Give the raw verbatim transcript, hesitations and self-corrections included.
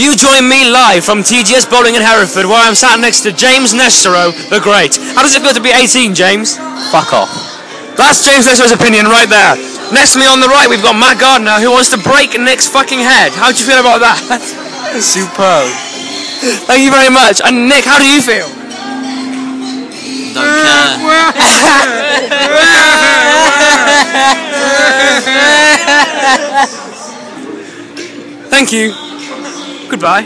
You join me live from T G S Bowling in Hereford, where I'm sat next to James Nestero, the Great. How does it feel to be eighteen, James? Fuck off. That's James Nestero's opinion right there. Next to me on the right, we've got Matt Gardner, who wants to break Nick's fucking head. How do you feel about that? Superb. Thank you very much. And Nick, how do you feel? Don't care. Thank you. Goodbye.